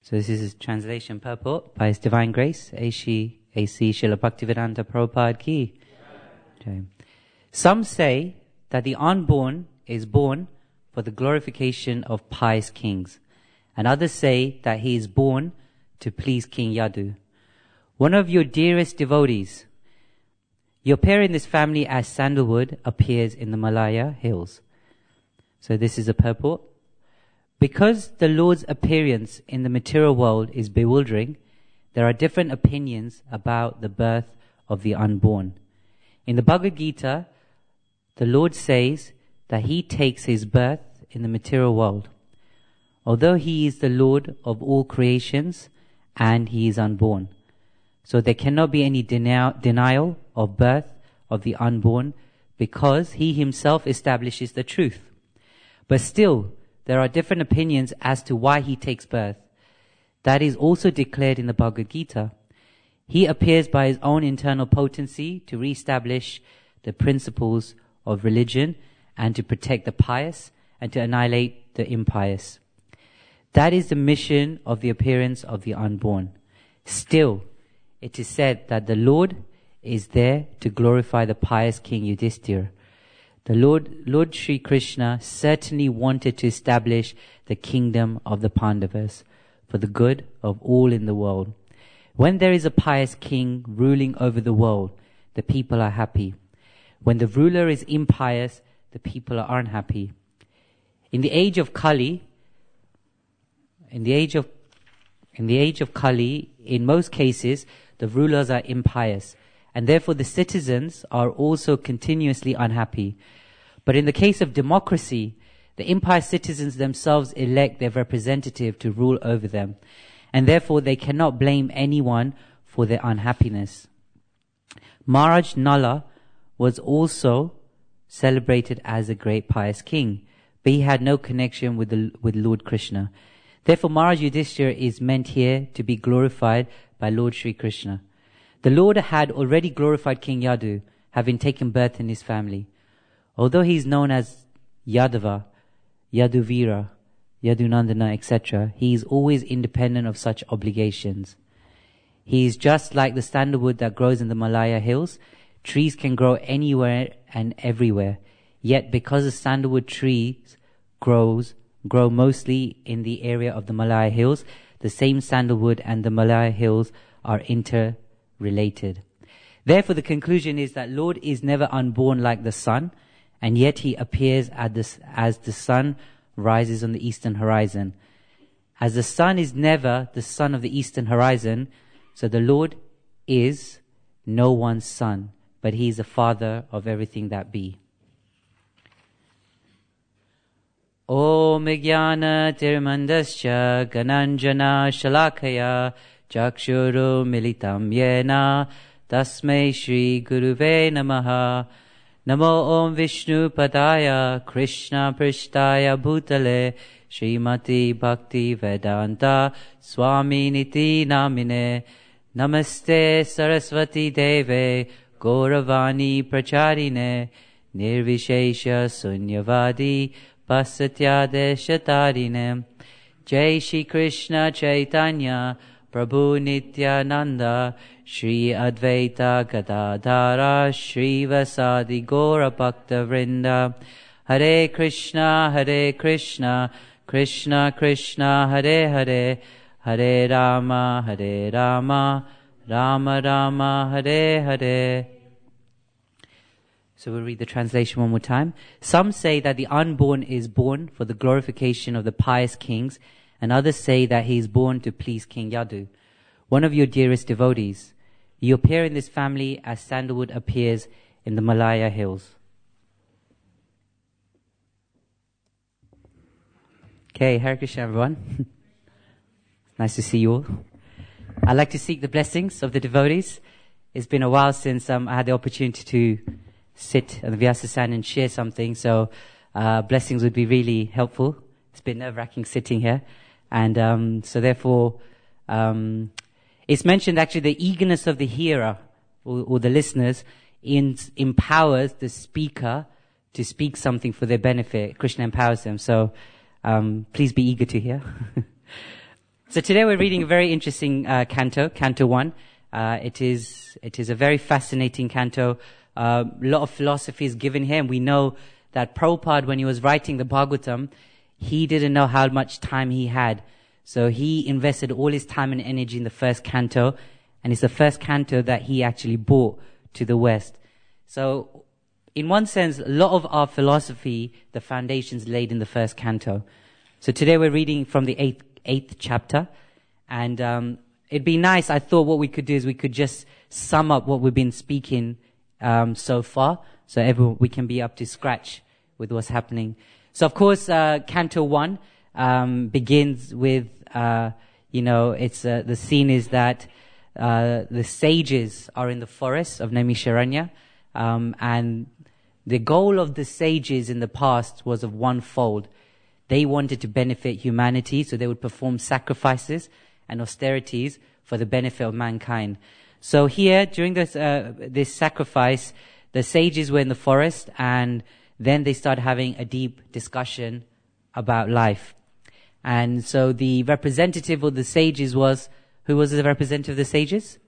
So this is translation purport by His Divine Grace, A.C. Srila Bhaktivedanta Prabhupada Ki. Okay. Some say that the unborn is born for the glorification of pious kings, and others say that he is born to please King Yadu. One of your dearest devotees, you appear in this family as sandalwood appears in the Malaya hills. So this is a purport. Because the Lord's appearance in the material world is bewildering, there are different opinions about the birth of the unborn. In the Bhagavad Gita, the Lord says that He takes His birth in the material world. Although He is the Lord of all creations and He is unborn. So there cannot be any denial of birth of the unborn because He Himself establishes the truth. But still, there are different opinions as to why He takes birth. That is also declared in the Bhagavad Gita. He appears by His own internal potency to re-establish the principles of religion and to protect the pious and to annihilate the impious. That is the mission of the appearance of the unborn. Still, it is said that the Lord is there to glorify the pious King Yudhishthira. The Lord Sri Krishna certainly wanted to establish the kingdom of the Pandavas for the good of all in the world. When there is a pious king ruling over the world, the people are happy. When the ruler is impious, the people are unhappy. In the age of Kali, in most cases, the rulers are impious, and therefore the citizens are also continuously unhappy. But in the case of democracy, the impious citizens themselves elect their representative to rule over them, and therefore they cannot blame anyone for their unhappiness. Maharaj Nala was also celebrated as a great pious king, but he had no connection with Lord Krishna. Therefore, Maharaj Yudhishthira is meant here to be glorified by Lord Sri Krishna. The Lord had already glorified King Yadu, having taken birth in his family. Although he is known as Yadava, Yaduvira, Yadunandana, etc., he is always independent of such obligations. He is just like the sandalwood that grows in the Malaya hills. Trees can grow anywhere and everywhere. Yet because the sandalwood trees grow mostly in the area of the Malaya hills, the same sandalwood and the Malaya hills are interrelated. Therefore, the conclusion is that Lord is never unborn like the sun, and yet He appears as the sun rises on the eastern horizon. As the sun is never the son of the eastern horizon, so the Lord is no one's son, but He is the Father of everything that be. Om Jnana Tirmandascha Gananjana Shalakaya Chakshuru Militam Yena Tasmai Shri Guruve Namaha. Namo Om Vishnu Padaya Krishna Prishtaya Bhutale Srimati Bhakti Vedanta Swami Niti Namine Namaste Saraswati Deve Gauravani Pracharine Nirvishesha Sunyavadi Pasatyadeshatarine. Jai Shri Krishna Chaitanya Prabhu Nityananda Shri Advaita Gadadhara Shri Vasadi Gaura Bhakta Vrinda. Hare Krishna Krishna Krishna Hare Hare, Hare Rama Rama Rama Hare Hare. So we'll read the translation one more time. Some say that the unborn is born for the glorification of the pious kings, and others say that he is born to please King Yadu, one of your dearest devotees. You appear in this family as sandalwood appears in the Malaya hills. Okay, Hare Krishna everyone. Nice to see you all. I'd like to seek the blessings of the devotees. It's been a while since I had the opportunity to sit on the Vyasa-san and share something, so blessings would be really helpful. It's been nerve-wracking sitting here. And so therefore, it's mentioned actually the eagerness of the hearer or the listeners empowers the speaker to speak something for their benefit. Krishna empowers them. So please be eager to hear. So today we're reading a very interesting canto, Canto 1. It is a very fascinating canto. A lot of philosophy is given here, and we know that Prabhupada, when he was writing the Bhagavatam, he didn't know how much time he had. So he invested all his time and energy in the first canto, and it's the first canto that he actually brought to the West. So in one sense, a lot of our philosophy, the foundations laid in the first canto. So today we're reading from the eighth chapter, and it'd be nice. I thought what we could do is we could just sum up what we've been speaking so far, so we can be up to scratch with what's happening. So of course, Canto 1 begins with, the scene is that the sages are in the forest of Naimisharanya, and the goal of the sages in the past was of one fold. They wanted to benefit humanity, so they would perform sacrifices and austerities for the benefit of mankind. So here, during this sacrifice, the sages were in the forest, and then they started having a deep discussion about life. And so the representative of the sages was, who was the representative of the sages?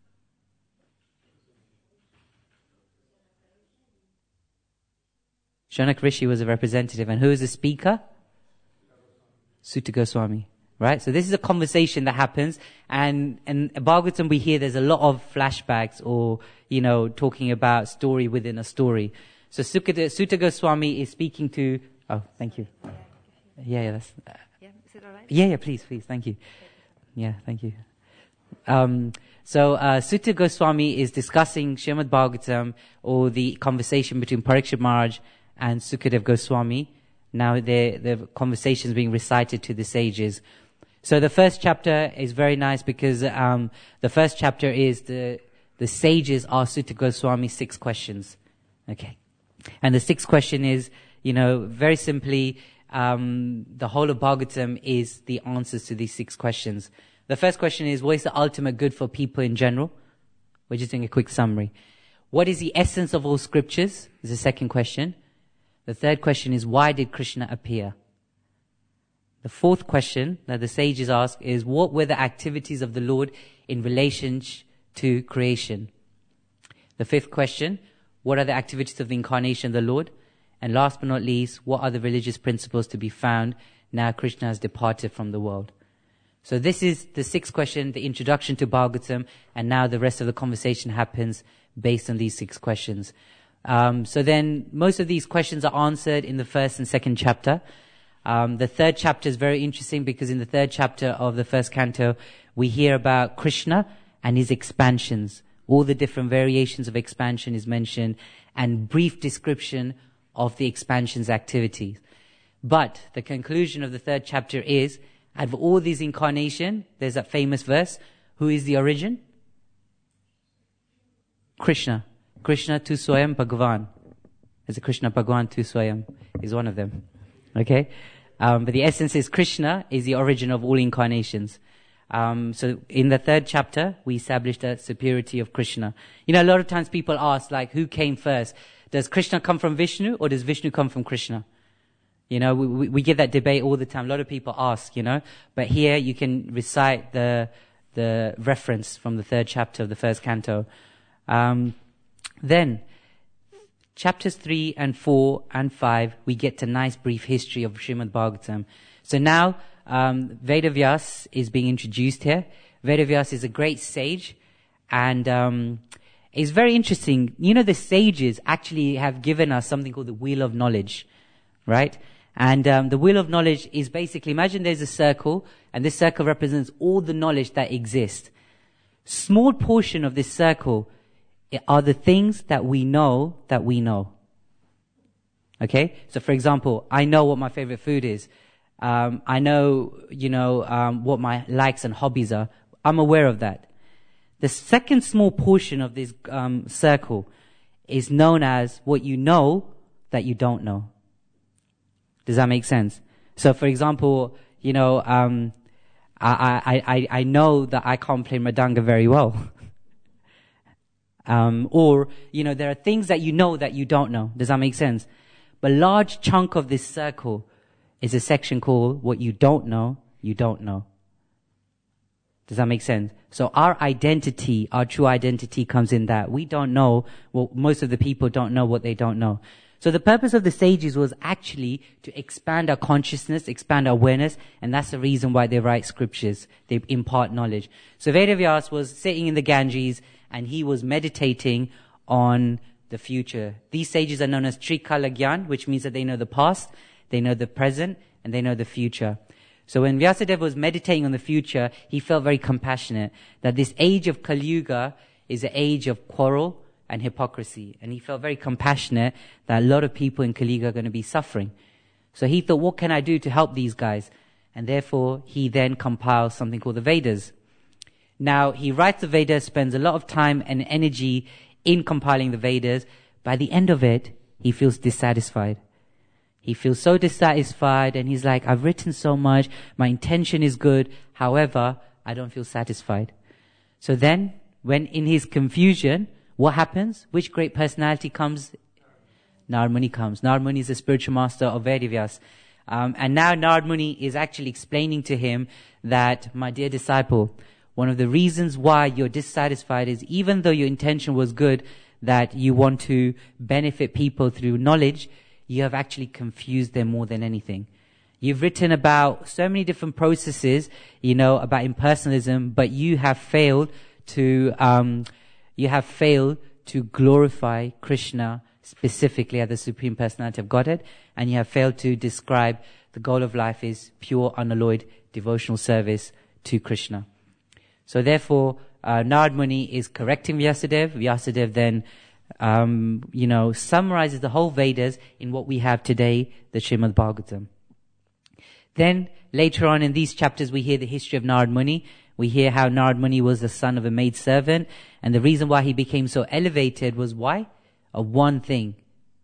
Shanak Rishi was a representative. And who is the speaker? Sutta Goswami. Right? So this is a conversation that happens, and in Bhagavatam we hear there's a lot of flashbacks or, talking about story within a story. So Sutta Goswami is speaking to, thank you. Yeah, that's... is it all right? Yeah, please, thank you. Yeah, thank you. So Sutta Goswami is discussing Srimad Bhagavatam, or the conversation between Parikshit Maharaj and Sukadev Goswami. Now the conversation is being recited to the sages. So the first chapter is very nice because the first chapter is the sages ask Sutta Goswami 6 questions. Okay. And the 6th question is, very simply, the whole of Bhagavatam is the answers to these 6 questions. The first question is, what is the ultimate good for people in general? We're just doing a quick summary. What is the essence of all scriptures? Is the second question. The third question is, why did Krishna appear? The 4th question that the sages ask is, what were the activities of the Lord in relation to creation? The 5th question, what are the activities of the incarnation of the Lord? And last but not least, what are the religious principles to be found now Krishna has departed from the world? So this is the 6th question, the introduction to Bhagavatam, and now the rest of the conversation happens based on these 6 questions. So then most of these questions are answered in the 1st and 2nd chapter. The 3rd chapter is very interesting because in the 3rd chapter of the 1st canto, we hear about Krishna and his expansions. All the different variations of expansion is mentioned, and brief description of the expansion's activities. But the conclusion of the 3rd chapter is, out of all these incarnations, there's that famous verse, who is the origin? Krishna. Krishna tu Swayam Bhagavan. There's a Krishna Bhagavan tu Swayam is one of them. Okay? But the essence is Krishna is the origin of all incarnations. So in the 3rd chapter, we established the superiority of Krishna. A lot of times people ask, who came first? Does Krishna come from Vishnu, or does Vishnu come from Krishna? We get that debate all the time. A lot of people ask, But here you can recite the reference from the 3rd chapter of the 1st canto. Then, chapters 3 and 4 and 5, we get a nice brief history of Srimad Bhagavatam. So now, Vedavyas is being introduced here. Vedavyas is a great sage, and it's very interesting. The sages actually have given us something called the Wheel of Knowledge, right? And the Wheel of Knowledge is basically, imagine there's a circle, and this circle represents all the knowledge that exists. Small portion of this circle are the things that we know that we know. Okay? So for example, I know what my favorite food is. I know, what my likes and hobbies are. I'm aware of that. The second small portion of this circle is known as what you know that you don't know. Does that make sense? So for example, I know that I can't play Mridanga very well. Or, there are things that you know that you don't know. Does that make sense? But a large chunk of this circle is a section called what you don't know, you don't know. Does that make sense? So our identity, our true identity comes in that. We don't know, well, most of the people don't know what they don't know. So the purpose of the sages was actually to expand our consciousness, expand our awareness, and that's the reason why they write scriptures. They impart knowledge. So Vedavyas was sitting in the Ganges and he was meditating on the future. These sages are known as Trikala Gyan, which means that they know the past, they know the present, and they know the future. So when Vyasadeva was meditating on the future, he felt very compassionate that this age of Kali Yuga is an age of quarrel and hypocrisy. And he felt very compassionate that a lot of people in Kali Yuga are going to be suffering. So he thought, what can I do to help these guys? And therefore, he then compiles something called the Vedas. Now, he writes the Vedas, spends a lot of time and energy in compiling the Vedas. By the end of it, he feels dissatisfied. He feels so dissatisfied and he's like, I've written so much, my intention is good, however, I don't feel satisfied. So then, when in his confusion, what happens? Which great personality comes? Narad Muni comes. Narad Muni is the spiritual master of Vedavyas. And now Narad Muni is actually explaining to him that, my dear disciple, one of the reasons why you're dissatisfied is even though your intention was good, that you want to benefit people through knowledge, you have actually confused them more than anything. You've written about so many different processes, about impersonalism, but you have failed to glorify Krishna specifically as the Supreme Personality of Godhead, and you have failed to describe the goal of life is pure, unalloyed devotional service to Krishna. So therefore, Narad Muni is correcting Vyasadeva. Vyasadeva then summarizes the whole Vedas in what we have today, the Srimad Bhagavatam. Then, later on in these chapters, we hear the history of Narad Muni. We hear how Narad Muni was the son of a maidservant, and the reason why he became so elevated was why? Of one thing.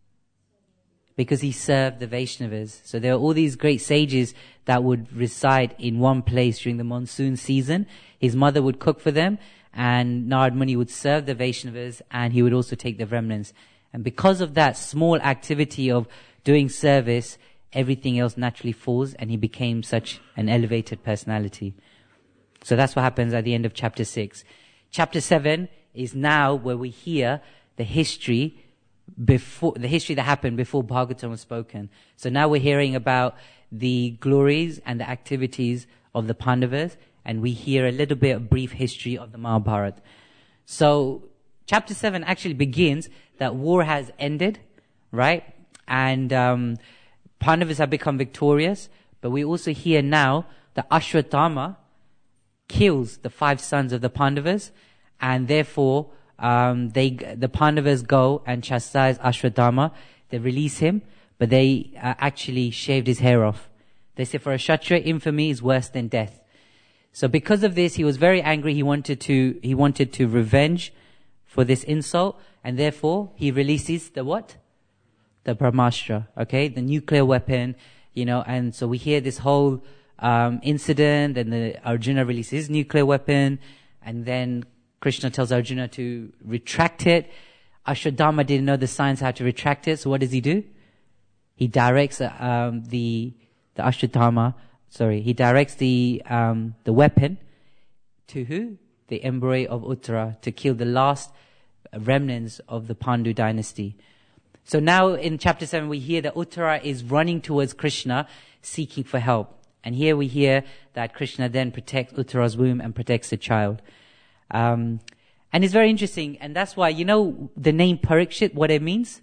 Because he served the Vaishnavas. So there are all these great sages that would reside in one place during the monsoon season. His mother would cook for them, and Narad Muni would serve the Vaishnavas, and he would also take the remnants. And because of that small activity of doing service, everything else naturally falls, and he became such an elevated personality. So that's what happens at the end of chapter 6. Chapter 7 is now where we hear the history that happened before Bhagavatam was spoken. So now we're hearing about the glories and the activities of the Pandavas, and we hear a little bit of brief history of the Mahabharata. So chapter 7 actually begins that war has ended, right? And Pandavas have become victorious, but we also hear now that Ashwatthama kills the 5 sons of the Pandavas, and therefore the Pandavas go and chastise Ashwatthama. They release him, but they actually shaved his hair off. They say for a Kshatriya, infamy is worse than death. So because of this, he was very angry. He wanted to revenge for this insult, and therefore he releases the what? The Brahmastra, okay? The nuclear weapon, and so we hear this whole incident, and Arjuna releases his nuclear weapon, and then Krishna tells Arjuna to retract it. Ashwatthama didn't know the science how to retract it, so what does he do? He directs the weapon to who? The embryo of Uttara, to kill the last remnants of the Pandu dynasty. So now in chapter 7 we hear that Uttara is running towards Krishna, seeking for help. And here we hear that Krishna then protects Uttara's womb and protects the child. And it's very interesting, and that's why, the name Parikshit, what it means?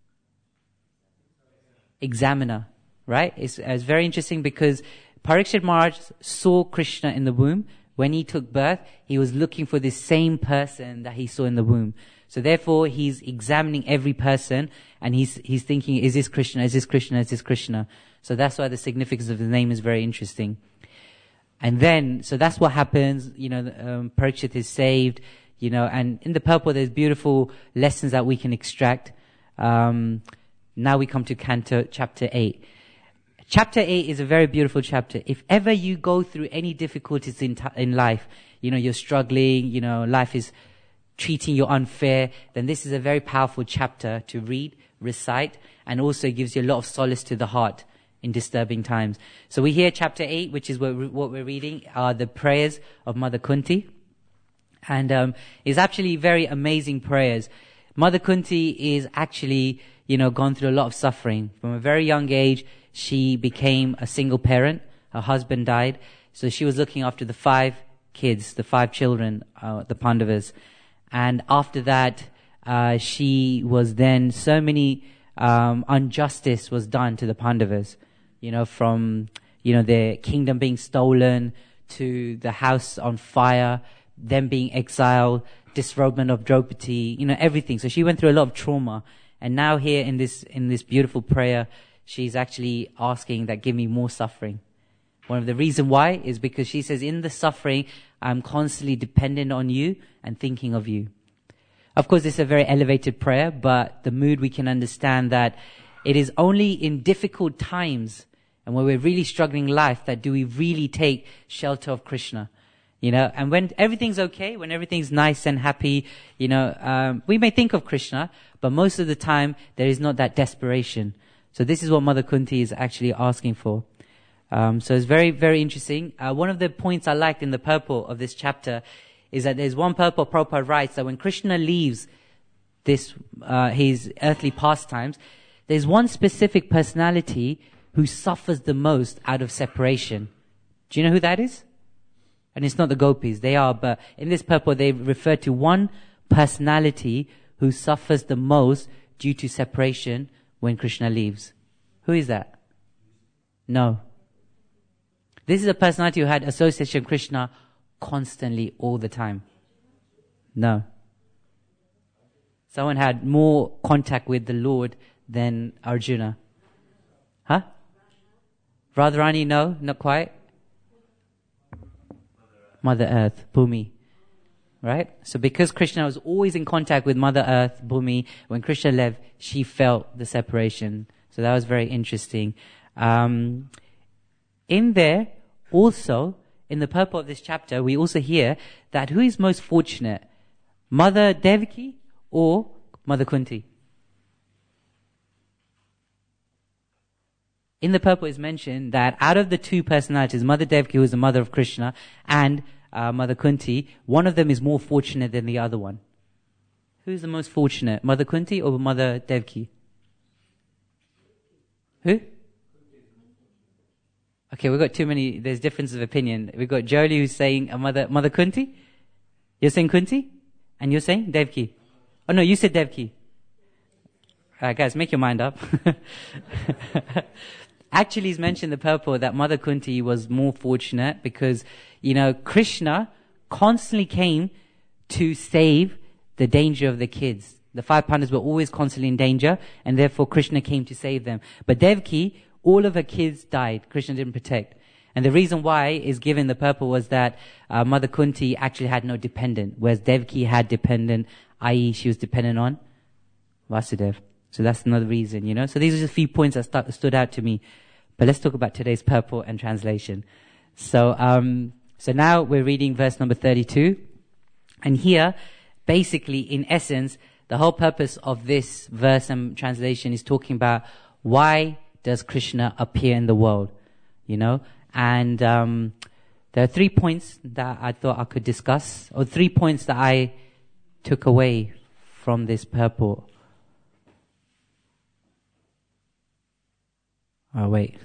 Examiner, right? It's very interesting because Parikshit Maharaj saw Krishna in the womb. When he took birth, he was looking for this same person that he saw in the womb. So therefore, he's examining every person, and he's thinking, is this Krishna? Is this Krishna? Is this Krishna? So that's why the significance of the name is very interesting. And then, so that's what happens, Parikshit is saved, and in the purport there's beautiful lessons that we can extract. Now we come to chapter 8. Chapter 8 is a very beautiful chapter. If ever you go through any difficulties in life, you're struggling, life is treating you unfair, then this is a very powerful chapter to read, recite, and also gives you a lot of solace to the heart. in disturbing times. So we hear chapter 8, which is what we're reading, are the prayers of Mother Kunti. And it's actually very amazing prayers. Mother Kunti is actually, gone through a lot of suffering. From a very young age, she became a single parent. Her husband died. So she was looking after the 5 kids, the 5 children, the Pandavas. And after that, she was then, so many injustice was done to the Pandavas. From, their kingdom being stolen to the house on fire, them being exiled, disrobement of Draupadi, everything. So she went through a lot of trauma. And now here in this beautiful prayer, she's actually asking that give me more suffering. One of the reasons why is because she says, in the suffering, I'm constantly dependent on you and thinking of you. Of course, it's a very elevated prayer, but the mood, we can understand that it is only in difficult times and when we're really struggling in life that do we really take shelter of Krishna. And when everything's okay, when everything's nice and happy, we may think of Krishna, but most of the time there is not that desperation. So this is what Mother Kunti is actually asking for. So it's very, very interesting. One of the points I liked in the purport of this chapter is that there's one purport Prabhupada writes that when Krishna leaves his earthly pastimes, there's one specific personality who suffers the most out of separation. Do you know who that is? And it's not the gopis. They are, but in this purport they refer to one personality who suffers the most due to separation when Krishna leaves. Who is that? No. This is a personality who had association with Krishna constantly, all the time. No. Someone had more contact with the Lord than Arjuna. Huh? Radharani, no, not quite. Mother Earth, Bhumi. Right? So because Krishna was always in contact with Mother Earth, Bhumi, when Krishna left, she felt the separation. So that was very interesting. In there, also, in the purport of this chapter, we also hear that who is most fortunate? Mother Devaki or Mother Kunti? In the purport is mentioned that out of the 2 personalities, Mother Devaki, who is the mother of Krishna, and Mother Kunti, one of them is more fortunate than the other one. Who is the most fortunate? Mother Kunti or Mother Devaki? Who? Okay, we've got too many, there's differences of opinion. We've got Jolie who's saying Mother Kunti. You're saying Kunti? And you're saying Devaki. Oh no, you said Devaki. Guys, make your mind up. Actually, it's mentioned in the purport that Mother Kunti was more fortunate because, Krishna constantly came to save the danger of the kids. The 5 Pandavas were always constantly in danger, and therefore Krishna came to save them. But Devaki, all of her kids died. Krishna didn't protect. And the reason why is given the purport was that Mother Kunti actually had no dependent, whereas Devaki had dependent, i.e. she was dependent on Vasudeva. So that's another reason, So these are just a few points that stood out to me. But let's talk about today's purport and translation. So now we're reading verse number 32. And here, basically, in essence, the whole purpose of this verse and translation is talking about why does Krishna appear in the world, And there are 3 points that I thought I could discuss, or 3 points that I took away from this purport. Oh, wait.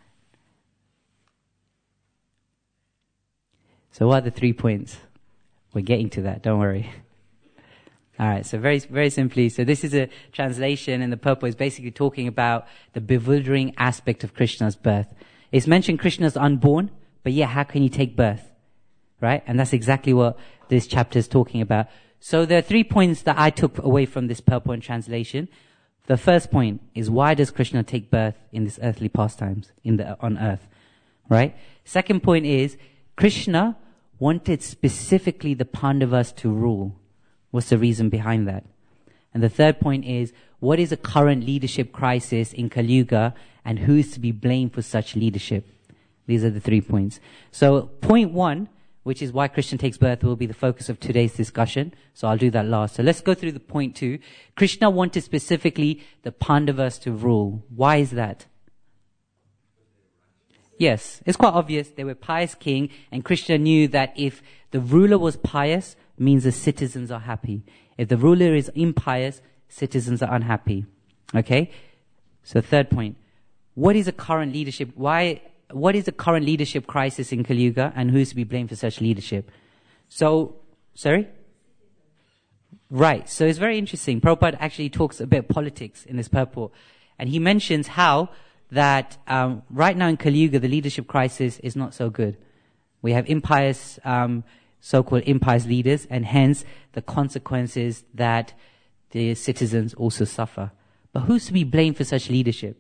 So what are the 3 points? We're getting to that, don't worry. Alright, so very, very simply, so this is a translation and the purport is basically talking about the bewildering aspect of Krishna's birth. It's mentioned Krishna's unborn, but yeah, how can he take birth? Right? And that's exactly what this chapter is talking about. So there are 3 points that I took away from this purport and translation. The first point is, why does Krishna take birth in this earthly pastimes on earth? Right? Second point is, Krishna wanted specifically the Pandavas to rule. What's the reason behind that? And the third point is, what is the current leadership crisis in Kali Yuga and who is to be blamed for such leadership? These are the 3 points. So point 1, which is why Krishna takes birth, will be the focus of today's discussion. So I'll do that last. So let's go through the point 2. Krishna wanted specifically the Pandavas to rule. Why is that? Yes, it's quite obvious. They were pious king, and Krishna knew that if the ruler was pious, means the citizens are happy. If the ruler is impious, citizens are unhappy. Okay? So third point. What is the current leadership? What is the current leadership crisis in Kali Yuga, and who is to be blamed for such leadership? So, sorry? Right. So it's very interesting. Prabhupada actually talks a bit of politics in this purport. And he mentions how that right now in Kali Yuga, the leadership crisis is not so good. We have impious, so-called impious leaders, and hence the consequences that the citizens also suffer. But who's to be blamed for such leadership?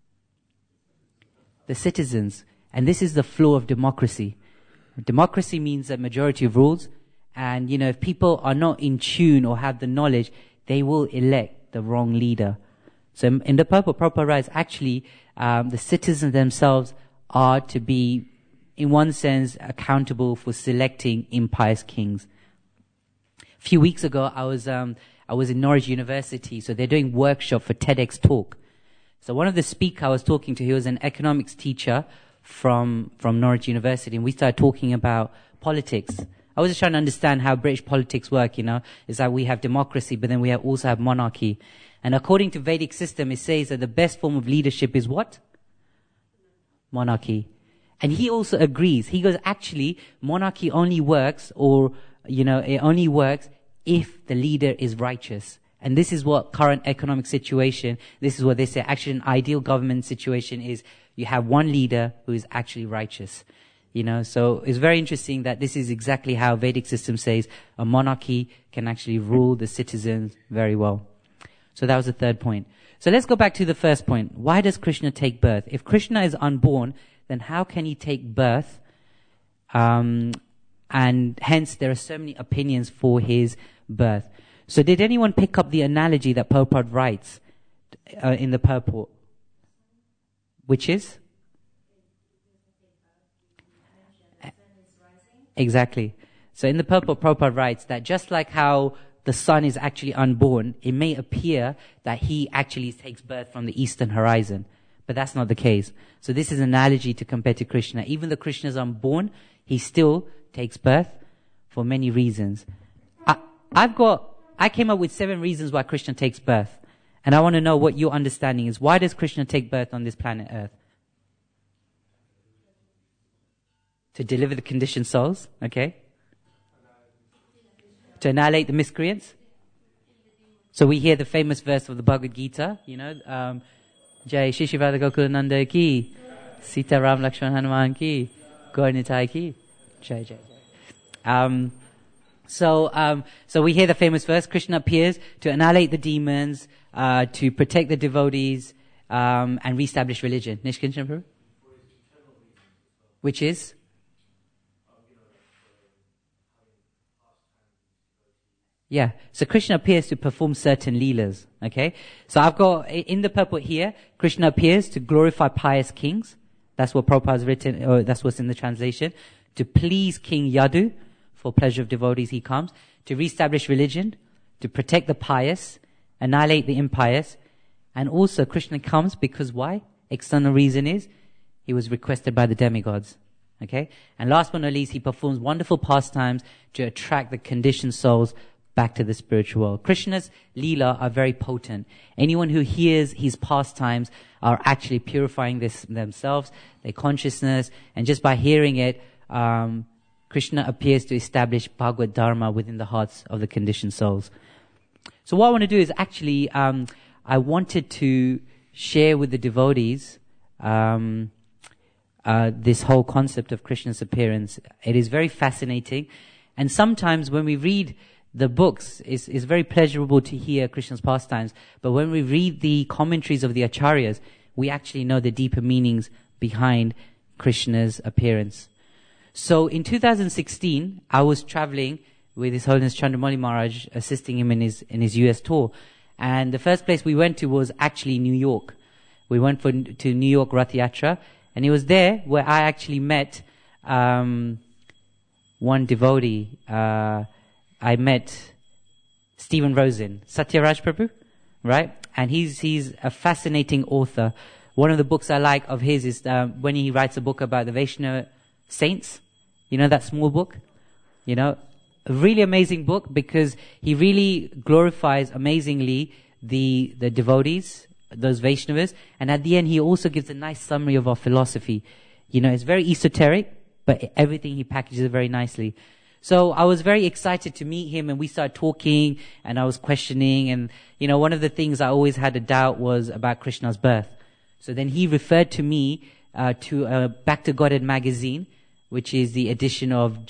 The citizens. And this is the flaw of democracy. Democracy means a majority of rules. And, if people are not in tune or have the knowledge, they will elect the wrong leader. So in the purport, Prabhupada writes, actually, the citizens themselves are to be, in one sense, accountable for selecting impious kings. A few weeks ago, I was in Norwich University, so they're doing workshop for TEDx talk. So one of the speakers I was talking to, he was an economics teacher from Norwich University, and we started talking about politics. I was just trying to understand how British politics work, It's like we have democracy, but then we also have monarchy. And according to Vedic system, it says that the best form of leadership is what? Monarchy. And he also agrees. He goes, actually, monarchy only works, it only works if the leader is righteous. And this is what current economic situation, this is what they say, actually an ideal government situation is you have one leader who is actually righteous. So it's very interesting that this is exactly how Vedic system says a monarchy can actually rule the citizens very well. So that was the third point. So let's go back to the first point. Why does Krishna take birth? If Krishna is unborn, then how can he take birth? And hence there are so many opinions for his birth. So did anyone pick up the analogy that Prabhupada writes in the purport? Which is? Exactly. So in the purport, Prabhupada writes that just like how the sun is actually unborn, it may appear that he actually takes birth from the eastern horizon. But that's not the case. So this is an analogy to compare to Krishna. Even though Krishna is unborn, he still takes birth for many reasons. I came up with 7 reasons why Krishna takes birth. And I want to know what your understanding is. Why does Krishna take birth on this planet Earth? To deliver the conditioned souls, okay? To annihilate the miscreants. So we hear the famous verse of the Bhagavad Gita, Jai Shishivada Gokulananda ki, Sita Ram Lakshman Hanuman ki, Gaur Nitai ki, Jai Jai. So we hear the famous verse, Krishna appears to annihilate the demons, to protect the devotees, and reestablish religion. Nishkinchan Prabhu? Which is? Yeah. So Krishna appears to perform certain leelas. Okay. So I've got, in the purport here, Krishna appears to glorify pious kings. That's what Prabhupada has written, or that's what's in the translation. To please King Yadu, for pleasure of devotees he comes. To reestablish religion. To protect the pious. Annihilate the impious. And also Krishna comes because why? External reason is, he was requested by the demigods. Okay. And last but not least, he performs wonderful pastimes to attract the conditioned souls back to the spiritual world. Krishna's Leela are very potent. Anyone who hears his pastimes are actually purifying themselves, their consciousness, and just by hearing it, Krishna appears to establish Bhagavad Dharma within the hearts of the conditioned souls. So what I want to do is actually, I wanted to share with the devotees this whole concept of Krishna's appearance. It is very fascinating, and sometimes when we read the books, it's very pleasurable to hear Krishna's pastimes. But when we read the commentaries of the acharyas, we actually know the deeper meanings behind Krishna's appearance. So in 2016, I was traveling with His Holiness Chandramauli Maharaj, assisting him in his US tour. And the first place we went to was actually New York. We went to New York Rath Yatra. And it was there where I actually met one devotee. I met Stephen Rosen, Satyaraj Prabhu, right? And he's a fascinating author. One of the books I like of his is when he writes a book about the Vaishnava saints. You know, that small book? You know, a really amazing book because he really glorifies amazingly the devotees, those Vaishnavas. And at the end, he also gives a nice summary of our philosophy. You know, it's very esoteric, but everything he packages very nicely. So I was very excited to meet him, and we started talking, and I was questioning. And, you know, one of the things I always had a doubt was about Krishna's birth. So then he referred to me to Back to Godhead magazine, which is the edition of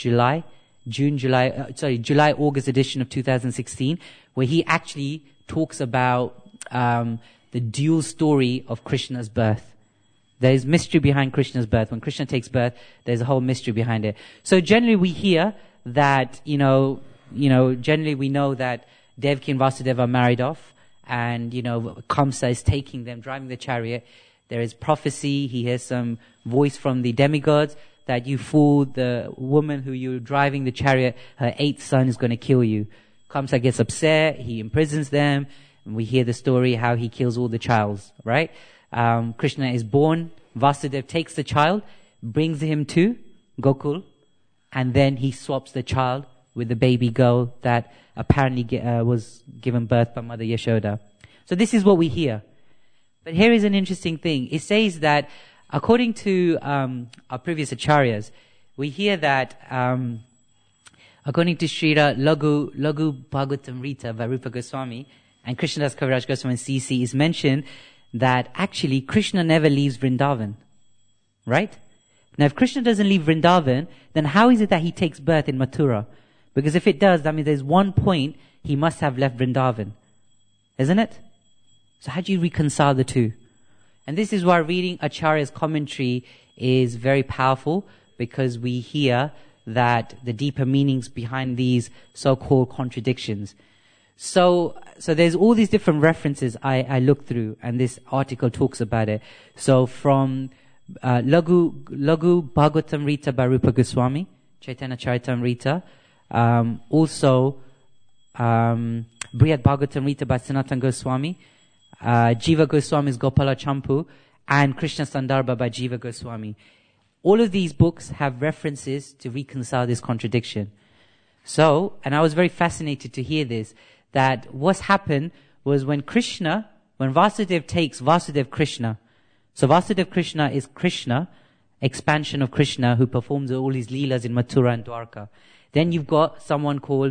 July-August edition of 2016, where he actually talks about the dual story of Krishna's birth. There is mystery behind Krishna's birth. When Krishna takes birth, there's a whole mystery behind it. So generally we hear that, generally we know that Devaki and Vasudeva are married off, and, Kamsa is taking them, driving the chariot. There is prophecy. He hears some voice from the demigods that you fool the woman who you're driving the chariot, her 8th son is going to kill you. Kamsa gets upset. He imprisons them. And we hear the story how he kills all the childs, right? Krishna is born. Vasudeva takes the child, brings him to Gokul, and then he swaps the child with the baby girl that apparently was given birth by Mother Yashoda. So this is what we hear. But here is an interesting thing. It says that according to our previous acharyas, we hear that according to Srila Laghu Bhagavatam Rita by Rupa Goswami and Krishnadas Kaviraj Goswami CC is mentioned that actually Krishna never leaves Vrindavan. Right? Now if Krishna doesn't leave Vrindavan, then how is it that he takes birth in Mathura? Because if it does, that means there's one point he must have left Vrindavan. Isn't it? So how do you reconcile the two? And this is why reading Acharya's commentary is very powerful, because we hear that the deeper meanings behind these so-called contradictions. So there's all these different references I looked through, and this article talks about it. So from Laghu Bhagavatam Rita by Rupa Goswami, Chaitanya Charitamrita, also Brihad Bhagavatam Rita by Sanatana Goswami, Jiva Goswami's Gopala Champu, and Krishna Sandarbha by Jiva Goswami. All of these books have references to reconcile this contradiction. So, and I was very fascinated to hear this, that what's happened was when Vasudeva takes Vasudeva Krishna. So Vasudeva Krishna is Krishna, expansion of Krishna, who performs all his leelas in Mathura and Dwarka. Then you've got someone called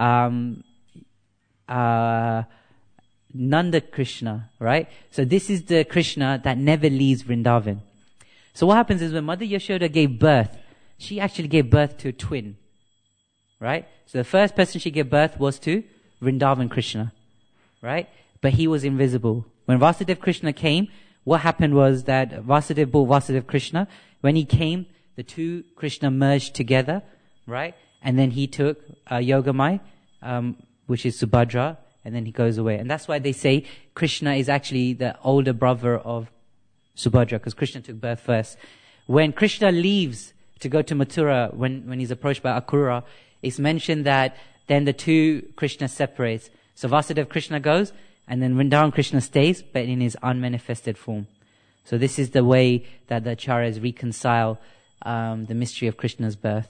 Nanda Krishna, right? So this is the Krishna that never leaves Vrindavan. So what happens is when Mother Yashoda gave birth, she actually gave birth to a twin, right? So the first person she gave birth was to Vrindavan Krishna, right? But he was invisible. When Vasudeva Krishna came, what happened was that Vasudeva brought Vasudeva Krishna. When he came, the two Krishna merged together, right? And then he took Yogamai, which is Subhadra, and then he goes away. And that's why they say Krishna is actually the older brother of Subhadra, because Krishna took birth first. When Krishna leaves to go to Mathura, when he's approached by Akrura, it's mentioned that then the two Krishna separates. So Vasudeva Krishna goes, and then Vrindavan Krishna stays, but in his unmanifested form. So this is the way that the acharyas reconcile the mystery of Krishna's birth.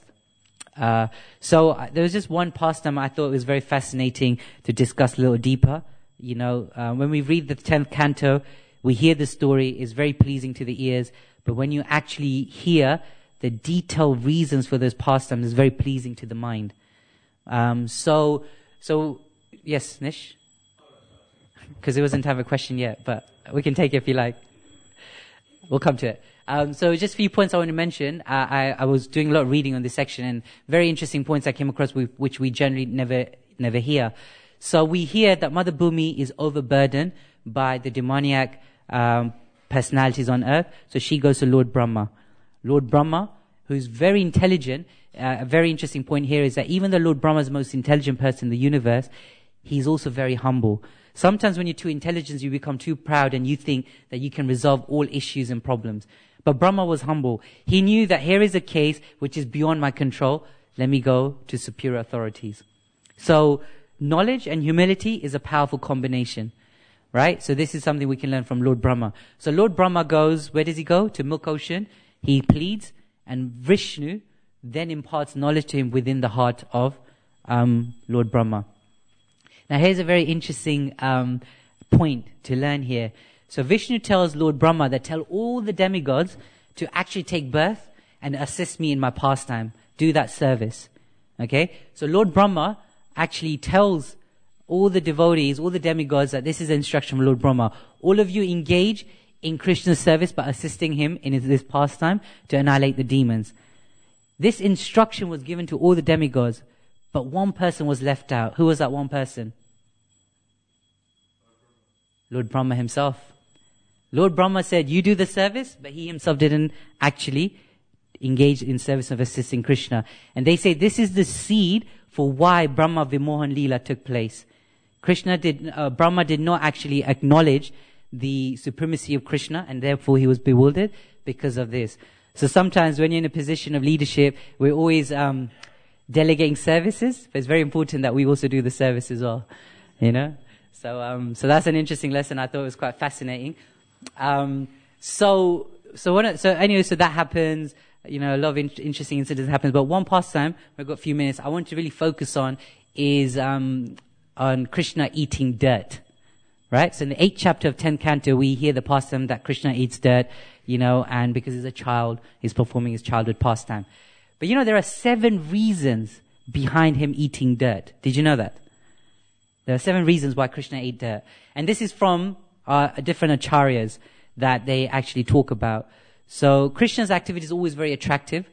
So there was just one pastime I thought was very fascinating to discuss a little deeper. When we read the 10th canto, we hear the story, it's very pleasing to the ears, but when you actually hear the detailed reasons for those pastimes, it's very pleasing to the mind. So yes, Nish? Because it wasn't have a question yet, but we can take it if you like. We'll come to it. So just a few points I want to mention. I was doing a lot of reading on this section, and very interesting points I came across which we generally never hear. So we hear that Mother Bhumi is overburdened by the demoniac personalities on earth. So she goes to Lord Brahma. Lord Brahma, who's very intelligent, a very interesting point here is that even though Lord Brahma is the most intelligent person in the universe, he's also very humble. Sometimes when you're too intelligent, you become too proud and you think that you can resolve all issues and problems. But Brahma was humble. He knew that here is a case which is beyond my control. Let me go to superior authorities. So knowledge and humility is a powerful combination. right? So this is something we can learn from Lord Brahma. So Lord Brahma goes, where does he go? To Milk Ocean. He pleads, and Vishnu then imparts knowledge to him within the heart of Lord Brahma. Now here's a very interesting point to learn here. So Vishnu tells Lord Brahma that tell all the demigods to actually take birth and assist me in my pastime. Do that service. Okay? So Lord Brahma actually tells all the devotees, all the demigods, that this is an instruction from Lord Brahma. All of you engage in Krishna's service by assisting him in this pastime to annihilate the demons. This instruction was given to all the demigods, but one person was left out. Who was that one person? Lord Brahma himself. Lord Brahma said, you do the service, but he himself didn't actually engage in service of assisting Krishna. And they say this is the seed for why Brahma Vimohan Leela took place. Brahma did not actually acknowledge the supremacy of Krishna, and therefore he was bewildered because of this. So sometimes when you're in a position of leadership, we're always delegating services, but it's very important that we also do the service as well, you know. So that's an interesting lesson. I thought it was quite fascinating. So that happens. You know, a lot of interesting incidents happens. But one pastime, we've got a few minutes, I want to really focus on is on Krishna eating dirt. Right? So in the 8th chapter of 10th canto, we hear the pastime that Krishna eats dirt, you know, and because he's a child, he's performing his childhood pastime. But you know, there are 7 reasons behind him eating dirt. Did you know that? There are 7 reasons why Krishna ate dirt. And this is from different acharyas that they actually talk about. So Krishna's activity is always very attractive.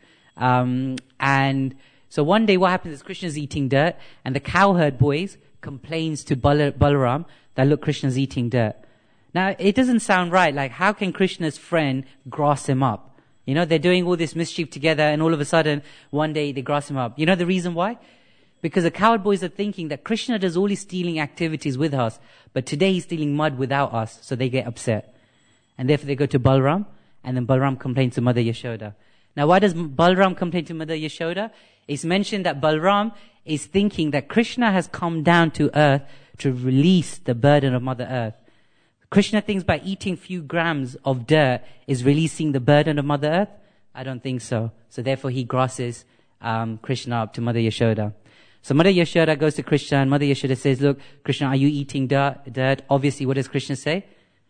And so one day what happens is Krishna's eating dirt, and the cowherd boys complains to Balaram that, look, Krishna's eating dirt. Now, it doesn't sound right. Like, how can Krishna's friend grass him up? You know, they're doing all this mischief together, and all of a sudden, one day they grass him up. You know the reason why? Because the cowherd boys are thinking that Krishna does all his stealing activities with us, but today he's stealing mud without us, so they get upset. And therefore they go to Balaram, and then Balaram complains to Mother Yashoda. Now, why does Balaram complain to Mother Yashoda? It's mentioned that Balaram is thinking that Krishna has come down to earth to release the burden of Mother Earth. Krishna thinks by eating few grams of dirt is releasing the burden of Mother Earth? I don't think so. So therefore he grasses Krishna up to Mother Yashoda. So Mother Yashoda goes to Krishna, and Mother Yashoda says, look, Krishna, are you eating dirt? Obviously, what does Krishna say?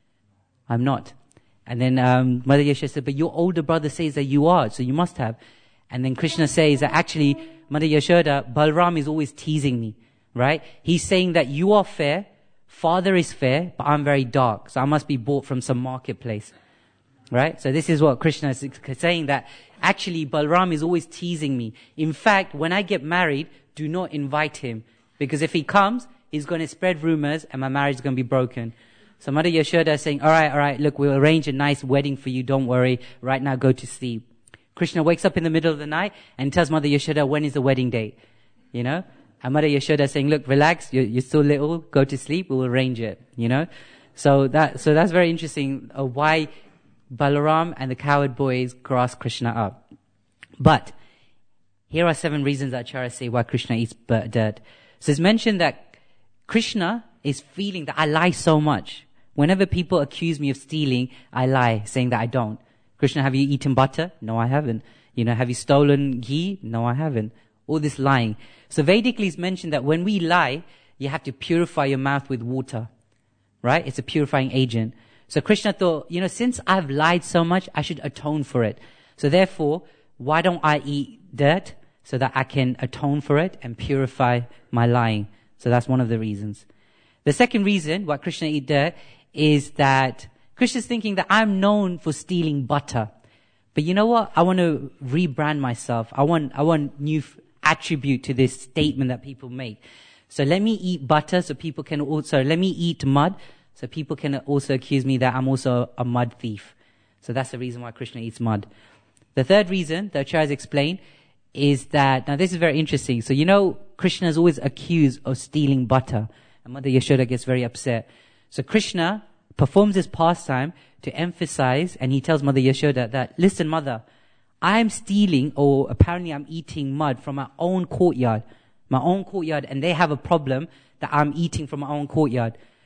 I'm not. And then Mother Yashoda said, but your older brother says that you are, so you must have. And then Krishna says that actually, Mother Yashoda, Balaram is always teasing me, right? He's saying that you are fair, Father is fair, but I'm very dark, so I must be bought from some marketplace, right? So this is what Krishna is saying, that actually Balaram is always teasing me. In fact, when I get married, do not invite him, because if he comes, he's going to spread rumors and my marriage is going to be broken. So Mother Yashoda is saying, all right, look, we'll arrange a nice wedding for you, don't worry, right now go to sleep. Krishna wakes up in the middle of the night and tells Mother Yashoda, when is the wedding date? You know? And Mother Yashoda is saying, look, relax, you're still little, go to sleep, we'll arrange it, you know? So that's very interesting, why Balaram and the cowherd boys grass Krishna up. But here are 7 reasons that Acharyas say why Krishna eats dirt. So it's mentioned that Krishna is feeling that I lie so much. Whenever people accuse me of stealing, I lie, saying that I don't. Krishna, have you eaten butter? No, I haven't. You know, have you stolen ghee? No, I haven't. All this lying. So Vedically it's mentioned that when we lie, you have to purify your mouth with water. Right? It's a purifying agent. So Krishna thought, you know, since I've lied so much, I should atone for it. So therefore, why don't I eat dirt so that I can atone for it and purify my lying? So that's one of the reasons. The second reason why Krishna eat dirt is that Krishna's thinking that I'm known for stealing butter. But you know what? I want to rebrand myself. I want new attribute to this statement that people make. So let me eat butter so people can also, let me eat mud so people can also accuse me that I'm also a mud thief. So that's the reason why Krishna eats mud. The third reason that Acharyas explain is that, now this is very interesting. So you know, Krishna is always accused of stealing butter. And Mother Yashoda gets very upset. So Krishna performs this pastime to emphasize, and he tells Mother Yashoda that, listen, Mother, I'm stealing, or apparently I'm eating mud from my own courtyard, and they have a problem that I'm eating from my own courtyard.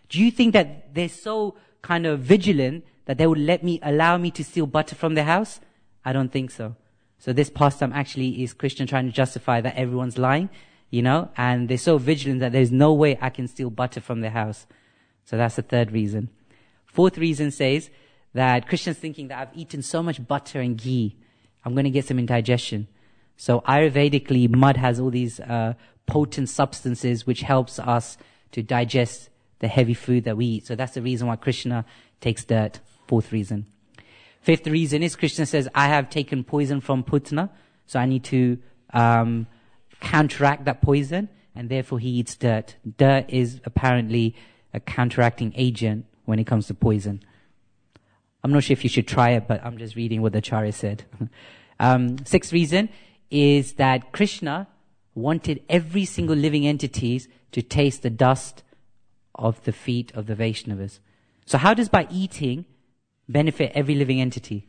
Do you think that they're so kind of vigilant that they would allow me to steal butter from their house? I don't think so. So this pastime actually is Krishna trying to justify that everyone's lying, and they're so vigilant that there's no way I can steal butter from their house. So that's the third reason. Fourth reason says that Krishna's thinking that I've eaten so much butter and ghee, I'm going to get some indigestion. So Ayurvedically, mud has all these potent substances which helps us to digest the heavy food that we eat. So that's the reason why Krishna takes dirt. Fourth reason. Fifth reason is Krishna says, I have taken poison from Putana, so I need to counteract that poison, and therefore he eats dirt. Dirt is apparently a counteracting agent when it comes to poison. I'm not sure if you should try it, but I'm just reading what the Acharya said. Sixth reason is that Krishna wanted every single living entities to taste the dust of the feet of the Vaishnavas. So how does by eating benefit every living entity?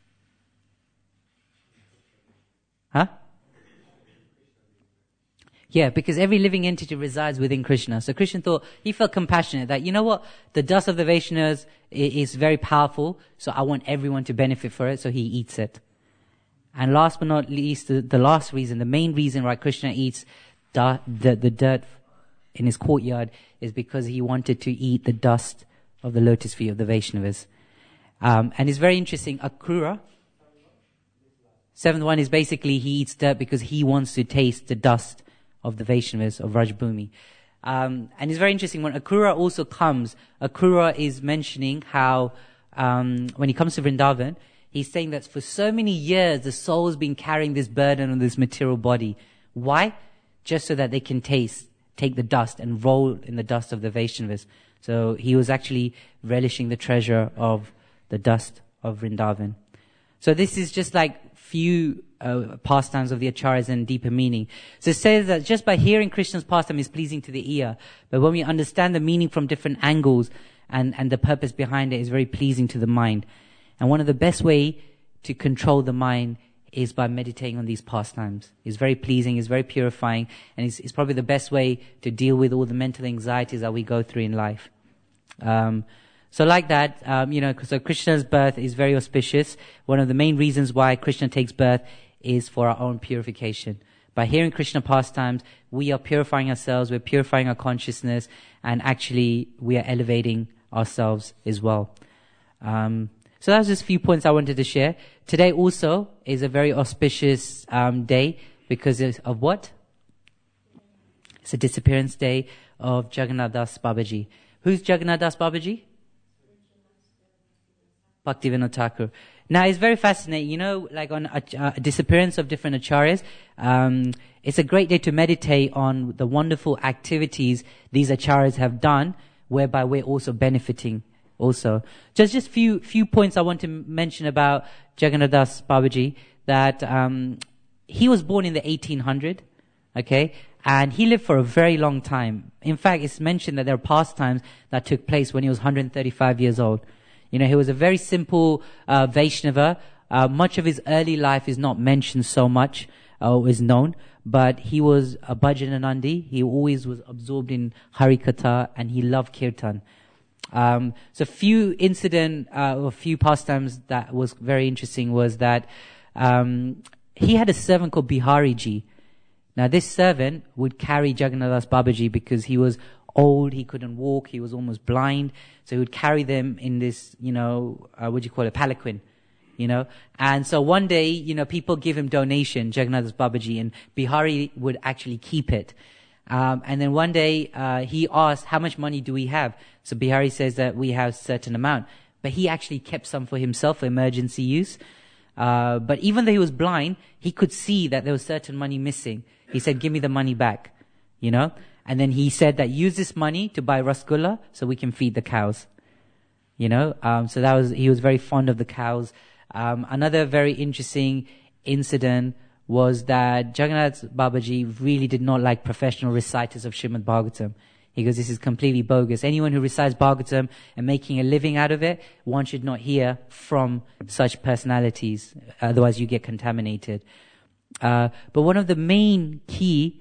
Huh? Yeah, because every living entity resides within Krishna. So Krishna he felt compassionate that, the dust of the Vaishnavas is very powerful, so I want everyone to benefit for it, so he eats it. And last but not least, the last reason, the main reason why Krishna eats the dirt in his courtyard is because he wanted to eat the dust of the lotus feet of the Vaishnavas. And it's very interesting, Akrura, seventh one is basically he eats dirt because he wants to taste the dust of the Vaishnavas of Rajbhumi. And it's very interesting, when Akrura also comes, Akrura is mentioning how when he comes to Vrindavan, he's saying that for so many years the soul's been carrying this burden on this material body. Why? Just so that they can take the dust and roll in the dust of the Vaishnavas. So he was actually relishing the treasure of the dust of Vrindavan. So this is just like few pastimes of the Acharyas and deeper meaning. So it says that just by hearing Krishna's pastime is pleasing to the ear, but when we understand the meaning from different angles and the purpose behind it is very pleasing to the mind. And one of the best way to control the mind is by meditating on these pastimes. It's very pleasing, it's very purifying, and it's probably the best way to deal with all the mental anxieties that we go through in life. So like that, so Krishna's birth is very auspicious. One of the main reasons why Krishna takes birth is for our own purification. By hearing Krishna pastimes, we are purifying ourselves, we're purifying our consciousness, and actually we are elevating ourselves as well. So that was just a few points I wanted to share. Today also is a very auspicious day because of what? It's a disappearance day of Jagannath Das Babaji. Who's Jagannath Das Babaji? Bhaktivinoda Thakur. Now it's very fascinating, like on a disappearance of different acharyas, it's a great day to meditate on the wonderful activities these acharyas have done, whereby we're also benefiting also. Just few points I want to mention about Jagannath Das Babaji, that he was born in the 1800, okay, and he lived for a very long time. In fact, it's mentioned that there are pastimes that took place when he was 135 years old. He was a very simple Vaishnava. Much of his early life is not mentioned so much, is known, but he was a Bhajananandi. He always was absorbed in Harikatha, and he loved Kirtan. So few pastimes that was very interesting was that he had a servant called Bihari Ji. Now this servant would carry Jagannath Das Babaji because he was old, he couldn't walk, he was almost blind, so he would carry them in this, palanquin, and so one day, people give him donation, Jagannath Das Babaji, and Bihari would actually keep it. And then one day, he asked, how much money do we have? So Bihari says that we have a certain amount, but he actually kept some for himself for emergency use. But even though he was blind, he could see that there was certain money missing. He said, give me the money back, And then he said that use this money to buy rasgulla so we can feed the cows. So he was very fond of the cows. Another very interesting incident was that Jagannath Babaji really did not like professional reciters of Srimad Bhagavatam. He goes, this is completely bogus. Anyone who recites Bhagavatam and making a living out of it, one should not hear from such personalities. Otherwise you get contaminated. But one of the main key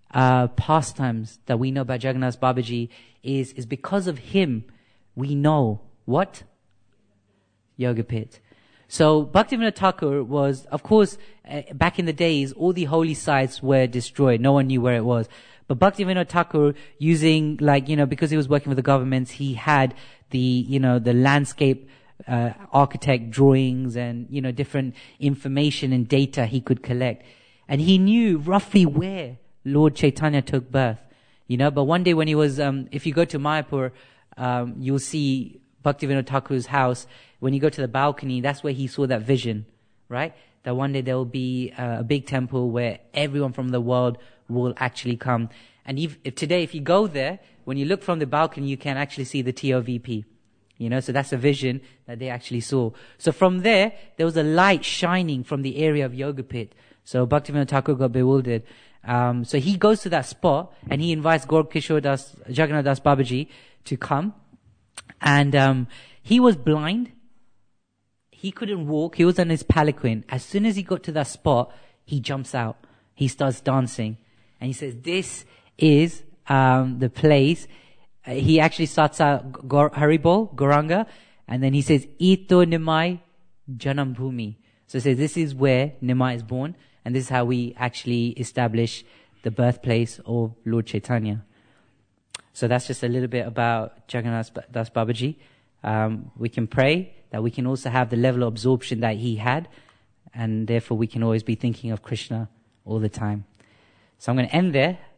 pastimes that we know about Jagannath Babaji is because of him we know what? Yogapith. So Bhaktivinoda Thakur was, of course, back in the days, all the holy sites were destroyed. No one knew where it was. But Bhaktivinoda Thakur, using because he was working with the governments, he had the landscape architect drawings and, different information and data he could collect. And he knew roughly where Lord Chaitanya took birth. But one day when he was, if you go to Mayapur, you'll see Bhaktivinoda Thakur's house. When you go to the balcony, that's where he saw that vision, right? That one day there will be a big temple where everyone from the world will actually come. And if today, if you go there, when you look from the balcony, you can actually see the TOVP. So that's a vision that they actually saw. So from there was a light shining from the area of Yogapith. So Bhaktivinoda Thakur got bewildered. So he goes to that spot and he invites Gaur Kishore Das, Jagannath Das Babaji to come. And he was blind. He couldn't walk. He was on his palanquin. As soon as he got to that spot, he jumps out. He starts dancing. And he says, this is the place. He actually starts out Haribol, Gauranga. And then he says, Ito Nimai Janam Bhumi. So he says, this is where Nimai is born. And this is how we actually establish the birthplace of Lord Chaitanya. So that's just a little bit about Jagannath Das Babaji. We can pray that we can also have the level of absorption that he had, and therefore we can always be thinking of Krishna all the time. So I'm going to end there.